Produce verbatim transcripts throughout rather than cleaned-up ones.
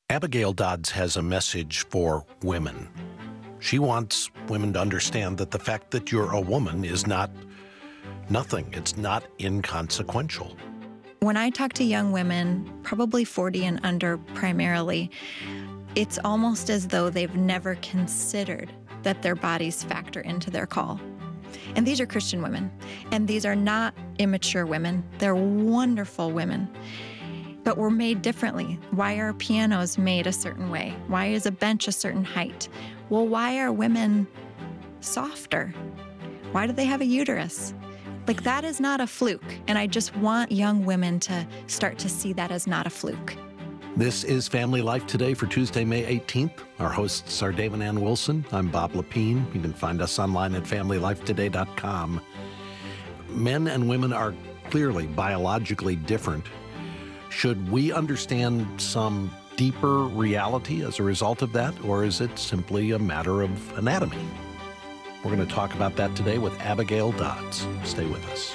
Abigail Dodds has a message for women. She wants women to understand that the fact that you're a woman is not nothing. It's not inconsequential. When I talk to young women, probably forty and under primarily, it's almost as though they've never considered that their bodies factor into their call. And these are Christian women, and these are not immature women. They're wonderful women. But we're made differently. Why are pianos made a certain way? Why is a bench a certain height? Well, why are women softer? Why do they have a uterus? Like, that is not a fluke. And I just want young women to start to see that as not a fluke. This is Family Life Today for Tuesday, May eighteenth. Our hosts are Dave and Ann Wilson. I'm Bob Lepine. You can find us online at family life today dot com. Men and women are clearly biologically different. Should we understand some deeper reality as a result of that, or is it simply a matter of anatomy? We're going to talk about that today with Abigail Dodds. Stay with us.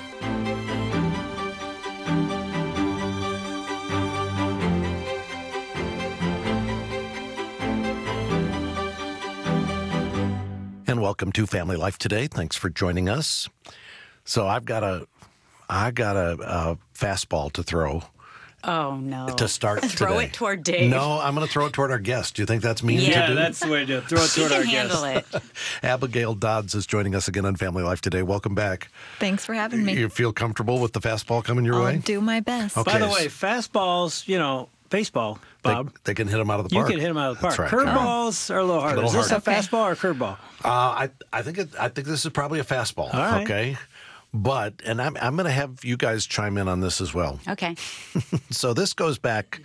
And welcome to Family Life Today. Thanks for joining us. So I've got a, I got a, a fastball to throw. Oh, no. To start Throw today. it toward Dave. No, I'm going to throw it toward our guest. Do you think that's mean Yeah, to do? Yeah, that's the way to do it. Throw it She toward can our handle guest. it. Abigail Dodds is joining us again on Family Life Today. Welcome back. Thanks for having me. You feel comfortable with the fastball coming your I'll way? do my best. Okay. By the way, fastballs, you know, baseball, Bob. They, they can hit them out of the You park. can hit them out of the park. That's right. Curveballs are a little harder. Little Is this harder. a Okay. fastball or a curveball? Uh, I I think it, I think this is probably a fastball. All right. Okay. But, and I'm, I'm going to have you guys chime in on this as well. Okay. So this goes back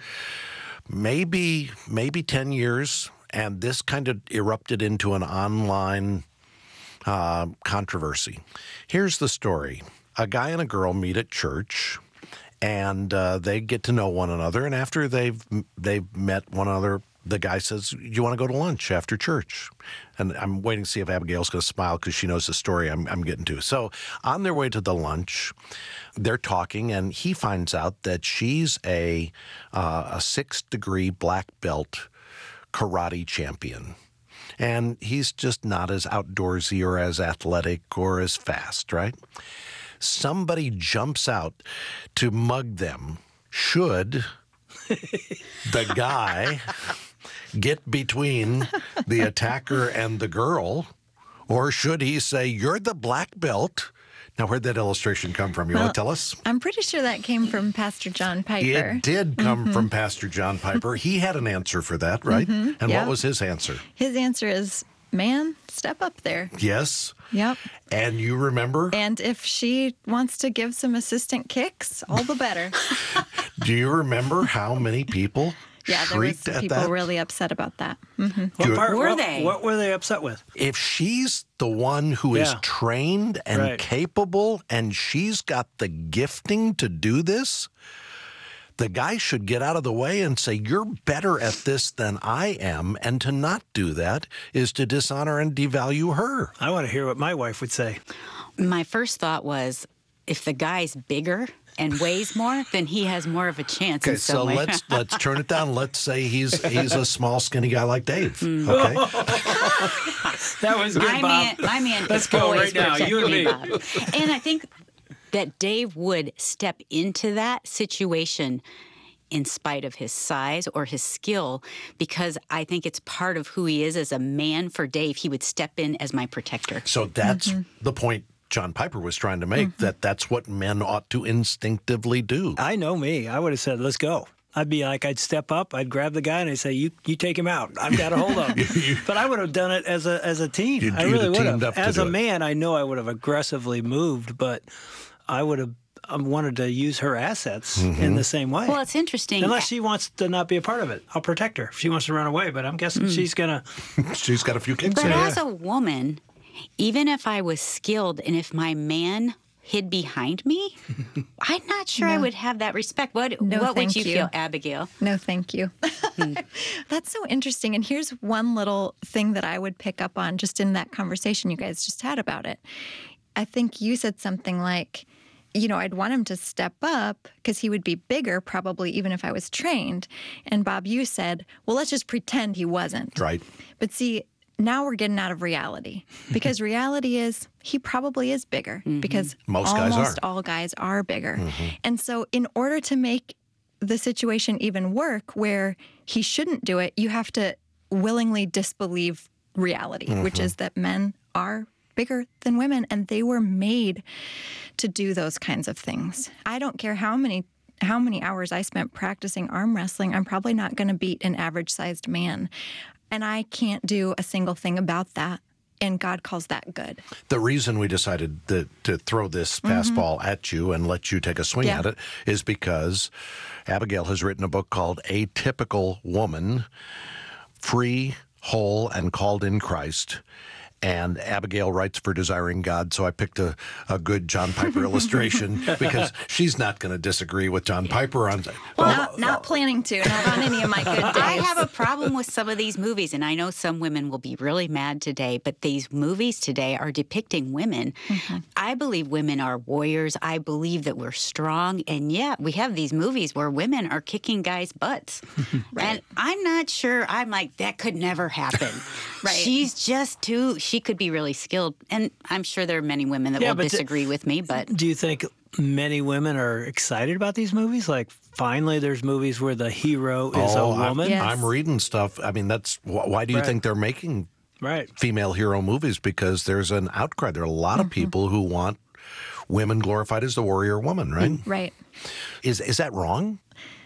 maybe maybe ten years, and this kind of erupted into an online uh, controversy. Here's the story. A guy and a girl meet at church, and uh, they get to know one another, and after they've they've met one another, the guy says, "Do you want to go to lunch after church?" And I'm waiting to see if Abigail's going to smile because she knows the story I'm, I'm getting to. So on their way to the lunch, they're talking, and he finds out that she's a uh, a six-degree black belt karate champion. And he's just not as outdoorsy or as athletic or as fast, right? Somebody jumps out to mug them. Should the guy get between the attacker and the girl, or should he say, "You're the black belt"? Now, where'd that illustration come from? You Well, want to tell us? I'm pretty sure that came from Pastor John Piper. It did come Mm-hmm. from Pastor John Piper. He had an answer for that, right? And yeah. what was his answer? His answer is, man, step up there. Yes. Yep. And you remember? And if she wants to give some assistant kicks, all the better. Do you remember how many people Yeah, there was shrieked some at people that? really upset about that. Mm-hmm. Do- What part Were what, they? What were they upset with? If she's the one who is Yeah. trained and Right. capable, and she's got the gifting to do this, the guy should get out of the way and say, "You're better at this than I am." And to not do that is to dishonor and devalue her. I want to hear what my wife would say. My first thought was, if the guy's bigger and weighs more, then he has more of a chance Okay, in some so way. let's let's turn it down. Let's say he's he's a small, skinny guy like Dave. Hmm. Okay, That was good, my Bob. man, my man Let's could go always right now, protect you and me, me. Bob. And I think that Dave would step into that situation in spite of his size or his skill, because I think it's part of who he is as a man. For Dave, he would step in as my protector. so that's Mm-hmm. the point John Piper was trying to make, that that's what men ought to instinctively do. I know me. I would have said, let's go. I'd be like, I'd step up, I'd grab the guy, and I'd say, "You, you take him out. I've got a hold of him." But I would have done it as a as a team. You'd- I you'd really have would teamed have. up to As do a it. man, I know I would have aggressively moved, but I would have um, wanted to use her assets Mm-hmm. in the same way. Well, it's interesting. Unless she wants to not be a part of it, I'll protect her. If she wants to run away, but I'm guessing Mm. she's gonna. She's got a few kicks But in her. as a woman, even if I was skilled and if my man hid behind me, I'm not sure I No. would have that respect. What No, what would thank you, you. feel, Abigail? No, thank you. That's so interesting. And here's one little thing that I would pick up on just in that conversation you guys just had about it. I think you said something like, you know, I'd want him to step up because he would be bigger probably even if I was trained. And Bob, you said, well, let's just pretend he wasn't. Right. But see, now we're getting out of reality because reality is he probably is bigger mm-hmm. because most guys almost are. all guys are bigger. Mm-hmm. And so in order to make the situation even work where he shouldn't do it, you have to willingly disbelieve reality, mm-hmm. which is that men are bigger than women, and they were made to do those kinds of things. I don't care how many how many hours I spent practicing arm wrestling, I'm probably not going to beat an average-sized man. And I can't do a single thing about that, and God calls that good. The reason we decided that, to throw this fastball mm-hmm. at you and let you take a swing yeah. at it is because Abigail has written a book called Atypical Woman, Free, Whole, and Called in Christ. And Abigail writes for Desiring God, so I picked a, a good John Piper illustration because she's not going to disagree with John Piper on. Well, not, not planning to, not on any of my good days. I have a problem with some of these movies, and I know some women will be really mad today, but these movies today are depicting women. Mm-hmm. I believe women are warriors. I believe that we're strong, and yet we have these movies where women are kicking guys' butts. Right. And I'm not sure, I'm like, that could never happen. Right. She's just too... She could be really skilled, and I'm sure there are many women that yeah, will disagree d- with me, but... Do you think many women are excited about these movies? Like, finally there's movies where the hero is oh, a woman? I'm, yes. I'm reading stuff. I mean, that's... Why do you right. think they're making right. female hero movies? Because there's an outcry. There are a lot mm-hmm. of people who want women glorified as the warrior woman, right? Right. Is Is that wrong?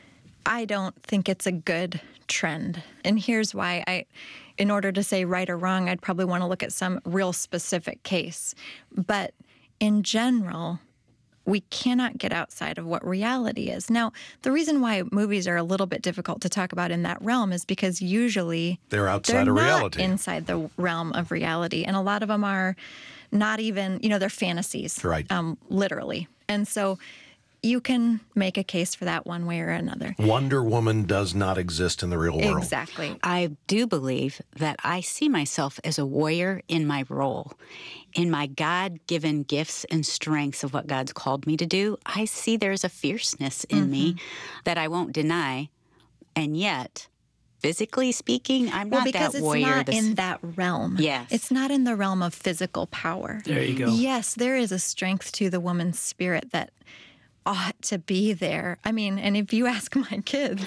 I don't think it's a good trend. And here's why. I, in order to say right or wrong, I'd probably want to look at some real specific case. But in general, we cannot get outside of what reality is. Now, the reason why movies are a little bit difficult to talk about in that realm is because usually they're outside they're of not reality. inside the realm of reality. And a lot of them are not even, you know, they're fantasies. Right. Um, literally. And so you can make a case for that one way or another. Wonder Woman does not exist in the real world. Exactly. I do believe that I see myself as a warrior in my role. In my God-given gifts and strengths of what God's called me to do, I see there's a fierceness in mm-hmm. me that I won't deny. And yet, physically speaking, I'm well, not that warrior. Well, because it's not this... in that realm. Yes. It's not in the realm of physical power. There you go. Yes, there is a strength to the woman's spirit that ought to be there. I mean, and if you ask my kids,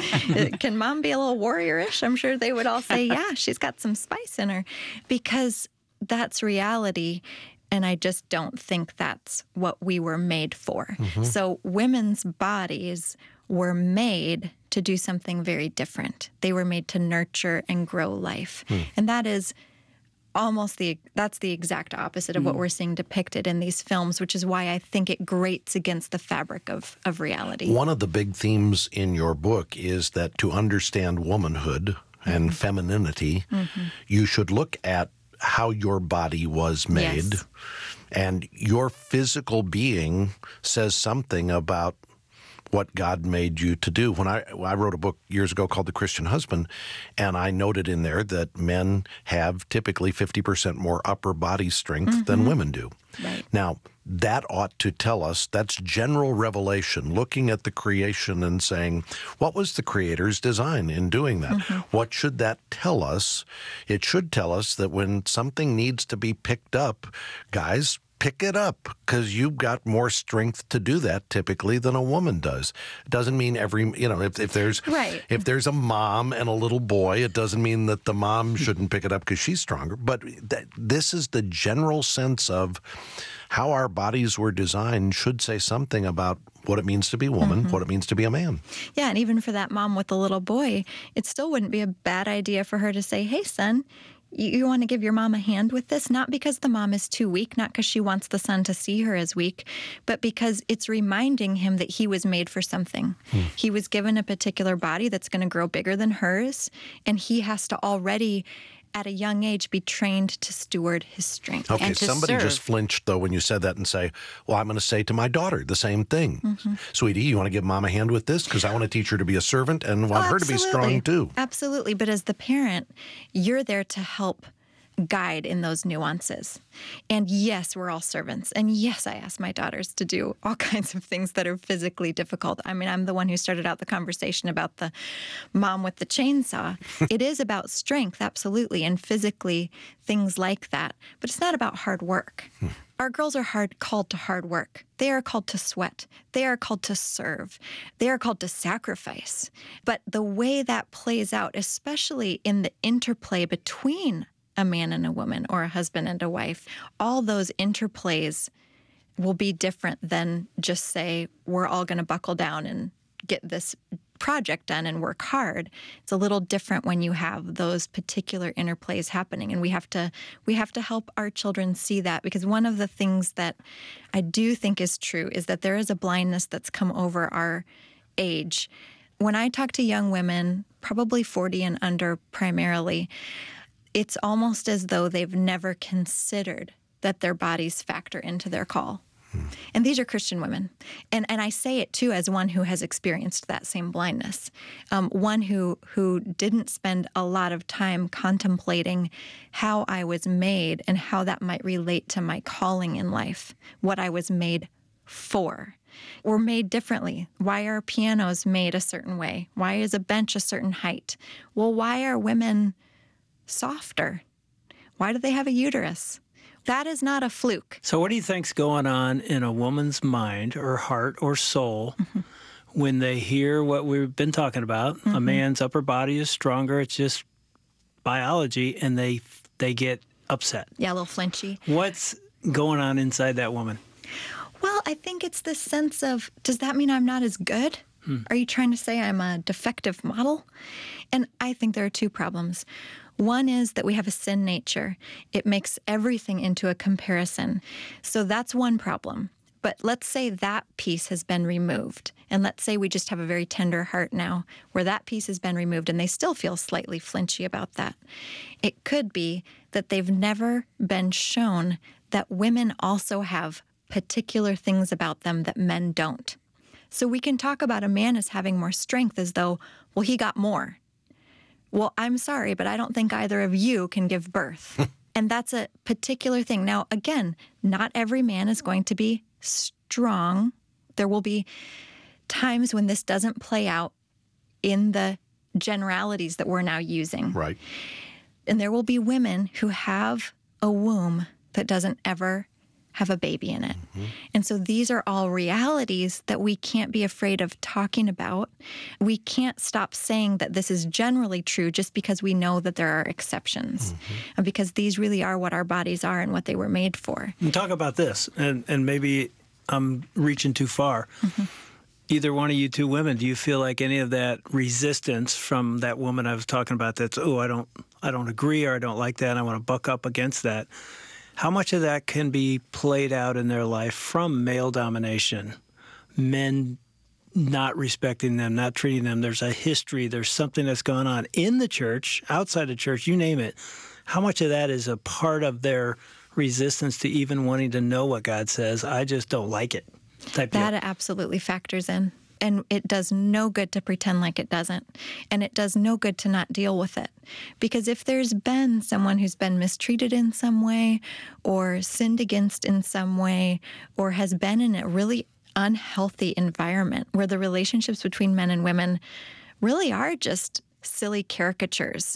can mom be a little warriorish? I'm sure they would all say, yeah, she's got some spice in her, because that's reality. And I just don't think that's what we were made for. Mm-hmm. So women's bodies were made to do something very different. They were made to nurture and grow life. Mm. And that is almost the, that's the exact opposite of mm. what we're seeing depicted in these films, which is why I think it grates against the fabric of, of reality. One of the big themes in your book is that to understand womanhood and mm-hmm. femininity, mm-hmm. you should look at how your body was made. Yes. And your physical being says something about what God made you to do. When I I wrote a book years ago called The Christian Husband, and I noted in there that men have typically fifty percent more upper body strength mm-hmm. than women do. Right. Now, that ought to tell us, that's general revelation, looking at the creation and saying, what was the Creator's design in doing that? Mm-hmm. What should that tell us? It should tell us that when something needs to be picked up, guys, pick it up, because you've got more strength to do that typically than a woman does. It doesn't mean every, you know, if, if there's right. if there's a mom and a little boy, it doesn't mean that the mom shouldn't pick it up because she's stronger. But th- this is the general sense of how our bodies were designed should say something about what it means to be a woman, mm-hmm. what it means to be a man. Yeah, and even for that mom with the little boy, it still wouldn't be a bad idea for her to say, hey, son, you, you want to give your mom a hand with this? Not because the mom is too weak, not because she wants the son to see her as weak, but because it's reminding him that he was made for something. Hmm. He was given a particular body that's going to grow bigger than hers, and he has to already, at a young age, be trained to steward his strength. Okay, and to somebody serve. just flinched, though, when you said that and say, well, I'm going to say to my daughter the same thing. Mm-hmm. Sweetie, you want to give mom a hand with this? Because I want to teach her to be a servant and want oh, her to be strong, too. Absolutely. But as the parent, you're there to help guide in those nuances. And yes, we're all servants. And yes, I ask my daughters to do all kinds of things that are physically difficult. I mean, I'm the one who started out the conversation about the mom with the chainsaw. It is about strength, absolutely, and physically things like that. But it's not about hard work. Our girls are hard called to hard work. They are called to sweat. They are called to serve. They are called to sacrifice. But the way that plays out, especially in the interplay between a man and a woman or a husband and a wife, all those interplays will be different than just say, we're all going to buckle down and get this project done and work hard. It's a little different when you have those particular interplays happening. And we have to we have to help our children see that, because one of the things that I do think is true is that there is a blindness that's come over our age. When I talk to young women, probably forty and under primarily, it's almost as though they've never considered that their bodies factor into their call. Hmm. And these are Christian women. And and I say it, too, as one who has experienced that same blindness, um, one who, who didn't spend a lot of time contemplating how I was made and how that might relate to my calling in life, what I was made for. We're made differently. Why are pianos made a certain way? Why is a bench a certain height? Well, why are women softer? Why do they have a uterus? That is not a fluke. So what do you think's going on in a woman's mind or heart or soul mm-hmm. when they hear what we've been talking about? Mm-hmm. A man's upper body is stronger. It's just biology, and they they get upset. Yeah, a little flinchy. What's going on inside that woman? Well, I think it's this sense of, does that mean I'm not as good? Hmm. Are you trying to say I'm a defective model? And I think there are two problems. One is that we have a sin nature. It makes everything into a comparison. So that's one problem. But let's say that piece has been removed. And let's say we just have a very tender heart now where that piece has been removed and they still feel slightly flinchy about that. It could be that they've never been shown that women also have particular things about them that men don't. So we can talk about a man as having more strength as though, well, he got more. Well, I'm sorry, but I don't think either of you can give birth. And that's a particular thing. Now, again, not every man is going to be strong. There will be times when this doesn't play out in the generalities that we're now using. Right. And there will be women who have a womb that doesn't ever have a baby in it. Mm-hmm. And so these are all realities that we can't be afraid of talking about. We can't stop saying that this is generally true just because we know that there are exceptions, mm-hmm. because these really are what our bodies are and what they were made for. And talk about this, and, and maybe I'm reaching too far. Mm-hmm. Either one of you two women, do you feel like any of that resistance from that woman I was talking about that's, oh, I don't, I don't agree, or I don't like that, and I want to buck up against that? How much of that can be played out in their life from male domination, men not respecting them, not treating them? There's a history, there's something that's going on in the church, outside the church, you name it. How much of that is a part of their resistance to even wanting to know what God says? I just don't like it. Type that deal. Absolutely factors in. And it does no good to pretend like it doesn't. And it does no good to not deal with it. Because if there's been someone who's been mistreated in some way or sinned against in some way or has been in a really unhealthy environment where the relationships between men and women really are just silly caricatures,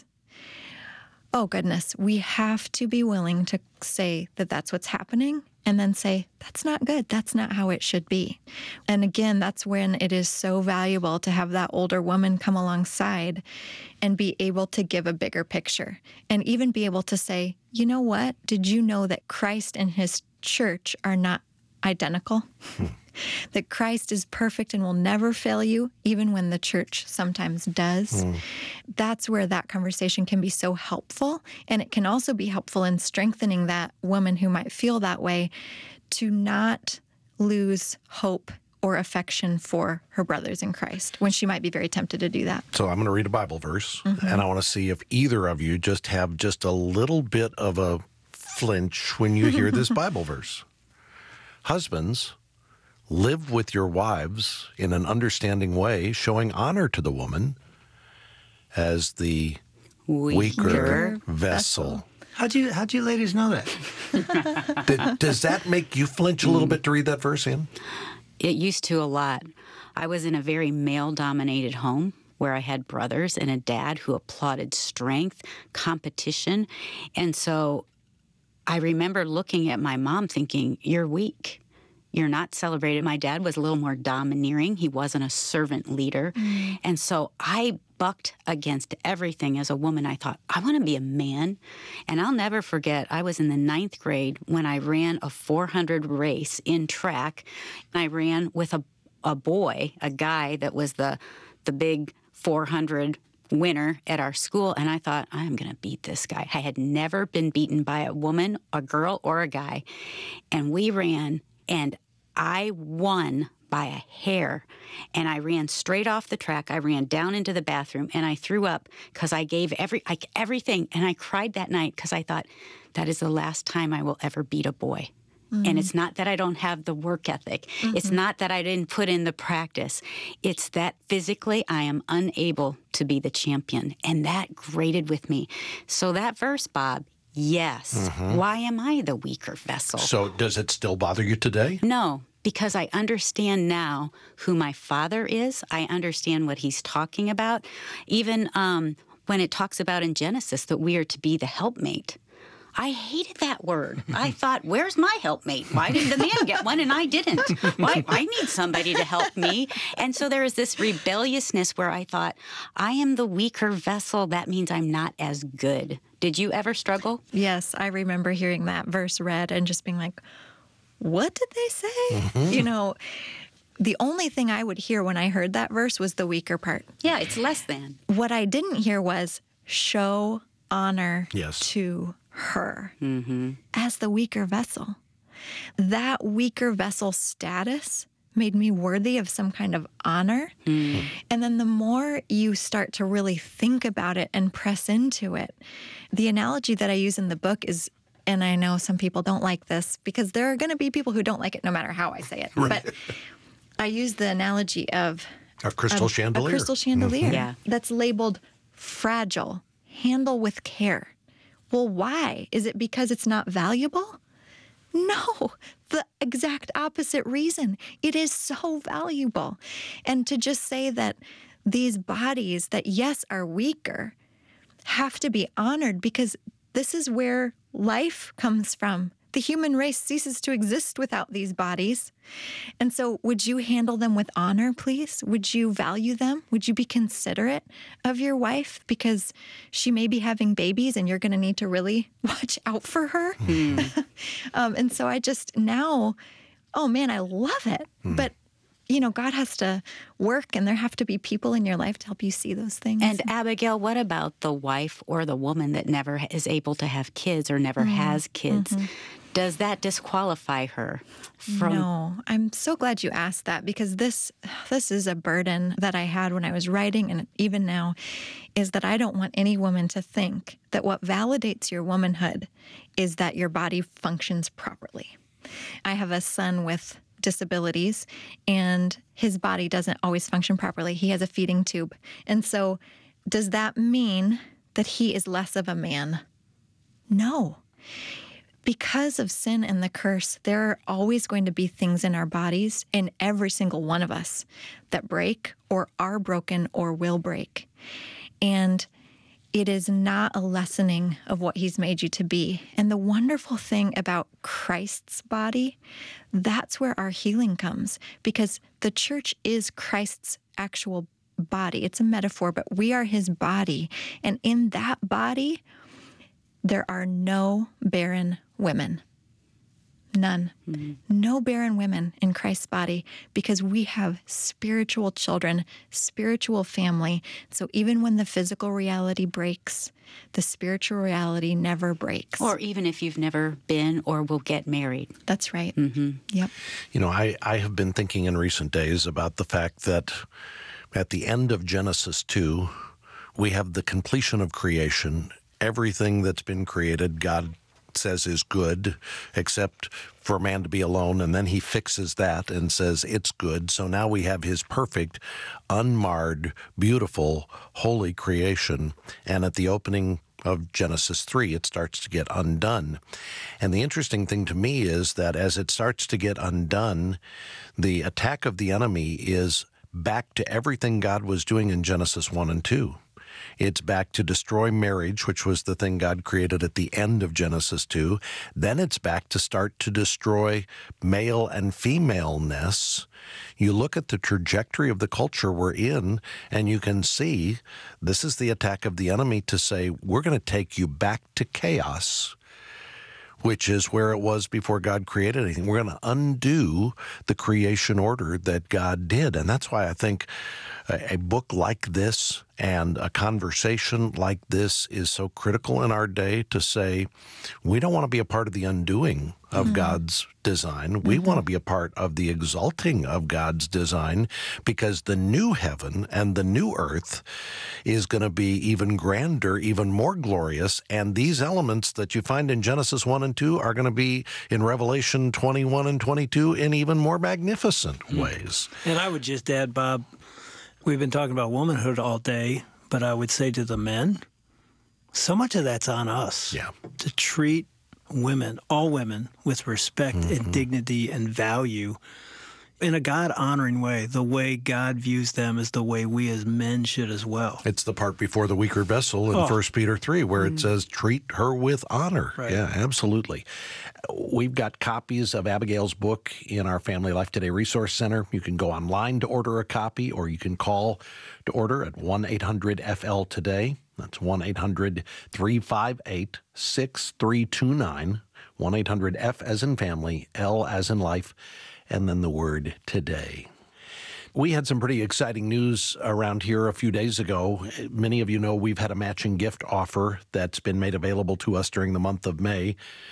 oh, goodness, we have to be willing to say that that's what's happening and then say, that's not good. That's not how it should be. And again, that's when it is so valuable to have that older woman come alongside and be able to give a bigger picture and even be able to say, you know what? Did you know that Christ and his church are not identical? That Christ is perfect and will never fail you, even when the church sometimes does. Mm. That's where that conversation can be so helpful. And it can also be helpful in strengthening that woman who might feel that way to not lose hope or affection for her brothers in Christ when she might be very tempted to do that. So I'm going to read a Bible verse, mm-hmm. and I want to see if either of you just have just a little bit of a flinch when you hear this Bible verse. Husbands, live with your wives in an understanding way, showing honor to the woman as the weaker, weaker vessel. How'd you how'd you ladies know that? Did, does that make you flinch a little bit to read that verse in? It used to a lot. I was in a very male-dominated home where I had brothers and a dad who applauded strength, competition. And so I remember looking at my mom thinking, you're weak. You're not celebrated. My dad was a little more domineering. He wasn't a servant leader. Mm. And so I bucked against everything as a woman. I thought, I want to be a man. And I'll never forget, I was in the ninth grade when I ran a four hundred race in track. And I ran with a, a boy, a guy that was the the big four hundred winner at our school. And I thought, I'm going to beat this guy. I had never been beaten by a woman, a girl, or a guy. And we ran, and I won by a hair. And I ran straight off the track. I ran down into the bathroom, and I threw up because I gave every I, everything. And I cried that night because I thought, that is the last time I will ever beat a boy. Mm-hmm. And it's not that I don't have the work ethic. Mm-hmm. It's not that I didn't put in the practice. It's that physically I am unable to be the champion. And that grated with me. So that verse, Bob, yes. Mm-hmm. Why am I the weaker vessel? So does it still bother you today? No, because I understand now who my Father is. I understand what he's talking about. Even um, when it talks about in Genesis that we are to be the helpmate. I hated that word. I thought, where's my helpmate? Why did the man get one and I didn't? Why? I need somebody to help me. And so there was this rebelliousness where I thought, I am the weaker vessel. That means I'm not as good. Did you ever struggle? Yes, I remember hearing that verse read and just being like, what did they say? Mm-hmm. You know, the only thing I would hear when I heard that verse was the weaker part. Yeah, it's less than. What I didn't hear was show honor yes. to her mm-hmm. as the weaker vessel. That weaker vessel status made me worthy of some kind of honor. Mm. And then the more you start to really think about it and press into it, the analogy that I use in the book is, and I know some people don't like this because there are going to be people who don't like it no matter how I say it. Right. But I use the analogy of a crystal a, chandelier. A crystal chandelier mm-hmm. yeah. that's labeled fragile, handle with care. Well, why? Is it because it's not valuable? No, the exact opposite reason. It is so valuable. And to just say that these bodies that, yes, are weaker, have to be honored because this is where life comes from. The human race ceases to exist without these bodies. And so would you handle them with honor, please? Would you value them? Would you be considerate of your wife because she may be having babies and you're going to need to really watch out for her? Mm. um, and so I just now, oh man, I love it. Mm. But you know, God has to work and there have to be people in your life to help you see those things. And Abigail, what about the wife or the woman that never is able to have kids or never mm-hmm. has kids? Mm-hmm. Does that disqualify her from... No, I'm so glad you asked that because this this is a burden that I had when I was writing and even now is that I don't want any woman to think that what validates your womanhood is that your body functions properly. I have a son with disabilities and his body doesn't always function properly. He has a feeding tube. And so does that mean that he is less of a man? No. Because of sin and the curse, there are always going to be things in our bodies, in every single one of us, that break or are broken or will break. And it is not a lessening of what he's made you to be. And the wonderful thing about Christ's body, that's where our healing comes, because the church is Christ's actual body. It's a metaphor, but we are his body. And in that body, there are no barren women. None. Mm-hmm. No barren women in Christ's body because we have spiritual children, spiritual family. So even when the physical reality breaks, the spiritual reality never breaks. Or even if you've never been or will get married. That's right. Mm-hmm. Yep. You know, I, I have been thinking in recent days about the fact that at the end of Genesis two, we have the completion of creation. Everything that's been created, God says is good, except for man to be alone, and then he fixes that and says it's good. So now we have his perfect, unmarred, beautiful, holy creation. And at the opening of Genesis three. It starts to get undone. And the interesting thing to me is that as it starts to get undone, the attack of the enemy is back to everything God was doing in Genesis one and two. It's back to destroy marriage, which was the thing God created at the end of Genesis two. Then it's back to start to destroy male and femaleness. You look at the trajectory of the culture we're in, and you can see this is the attack of the enemy to say, we're going to take you back to chaos, which is where it was before God created anything. We're going to undo the creation order that God did. And that's why I think a, a book like this and a conversation like this is so critical in our day to say, we don't want to be a part of the undoing of mm-hmm. God's design. We mm-hmm. want to be a part of the exalting of God's design, because the new heaven and the new earth is going to be even grander, even more glorious. And these elements that you find in Genesis one and two are going to be in Revelation twenty-one and twenty-two in even more magnificent mm-hmm. ways. And I would just add, Bob, we've been talking about womanhood all day, but I would say to the men, so much of that's on us. Yeah. To treat women, all women, with respect mm-hmm. and dignity and value in a God-honoring way. The way God views them is the way we as men should as well. It's the part before the weaker vessel in oh. First Peter three where mm-hmm. it says, treat her with honor. Right. Yeah, absolutely. We've got copies of Abigail's book in our Family Life Today Resource Center. You can go online to order a copy, or you can call to order at one eight hundred F L today. That's one eight hundred three five eight six three two nine, one eight hundred F as in family, L as in life, and then the word today. We had some pretty exciting news around here a few days ago. Many of you know we've had a matching gift offer that's been made available to us during the month of May.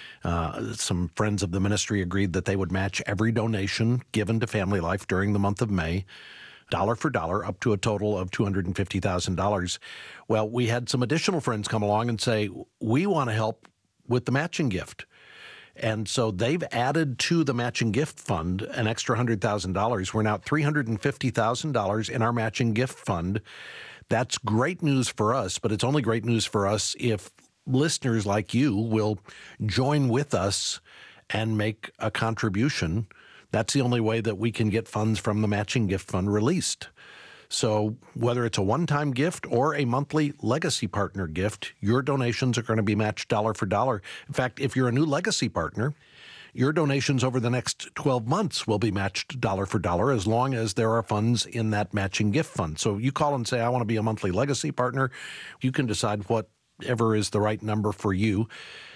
Uh, some friends of the ministry agreed that they would match every donation given to Family Life during the month of May, dollar for dollar, up to a total of two hundred fifty thousand dollars. Well, we had some additional friends come along and say, we want to help with the matching gift. And so they've added to the matching gift fund an extra one hundred thousand dollars. We're now at three hundred fifty thousand dollars in our matching gift fund. That's great news for us, but it's only great news for us if listeners like you will join with us and make a contribution. That's the only way that we can get funds from the matching gift fund released. So whether it's a one-time gift or a monthly Legacy Partner gift, your donations are going to be matched dollar for dollar. In fact, if you're a new Legacy Partner, your donations over the next twelve months will be matched dollar for dollar as long as there are funds in that matching gift fund. So you call and say, I want to be a monthly Legacy Partner. You can decide whatever is the right number for you.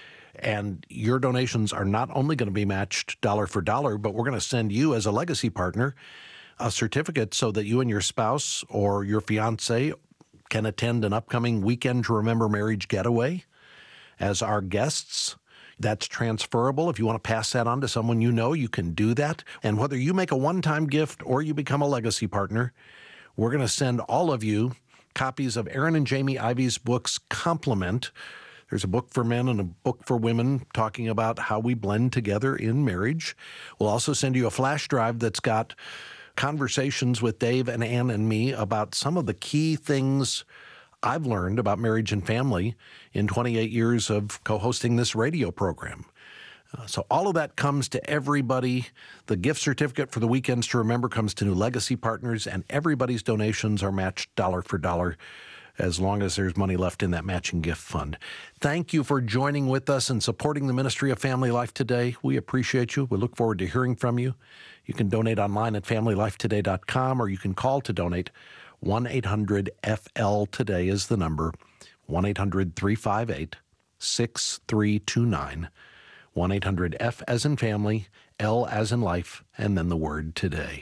And your donations are not only going to be matched dollar for dollar, but we're going to send you as a Legacy Partner a certificate so that you and your spouse or your fiance can attend an upcoming Weekend to Remember Marriage getaway as our guests. That's transferable. If you want to pass that on to someone you know, you can do that. And whether you make a one-time gift or you become a Legacy Partner, we're going to send all of you copies of Aaron and Jamie Ivey's books, Complement. There's a book for men and a book for women talking about how we blend together in marriage. We'll also send you a flash drive that's got conversations with Dave and Ann and me about some of the key things I've learned about marriage and family in twenty-eight years of co-hosting this radio program. Uh, so all of that comes to everybody. The gift certificate for the Weekends to Remember comes to new Legacy Partners, and everybody's donations are matched dollar for dollar as long as there's money left in that matching gift fund. Thank you for joining with us and supporting the ministry of Family Life Today. We appreciate you. We look forward to hearing from you. You can donate online at family life today dot com, or you can call to donate. one eight hundred F L today is the number, one eight hundred three five eight six three two nine, one eight hundred F as in family, L as in life, and then the word today.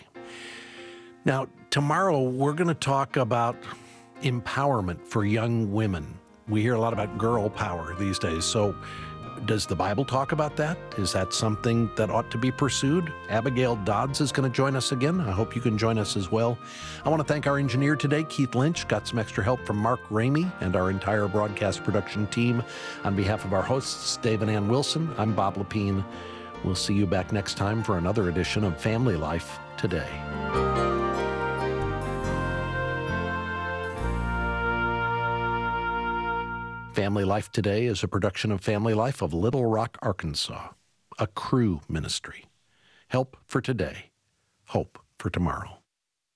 Now, tomorrow we're going to talk about empowerment for young women. We hear a lot about girl power these days. So does the Bible talk about that? Is that something that ought to be pursued? Abigail Dodds is going to join us again. I hope you can join us as well. I want to thank our engineer today, Keith Lynch. Got some extra help from Mark Ramey and our entire broadcast production team. On behalf of our hosts, Dave and Ann Wilson, I'm Bob Lepine. We'll see you back next time for another edition of Family Life Today. Family Life Today is a production of Family Life of Little Rock, Arkansas, a Cru ministry. Help for today, hope for tomorrow.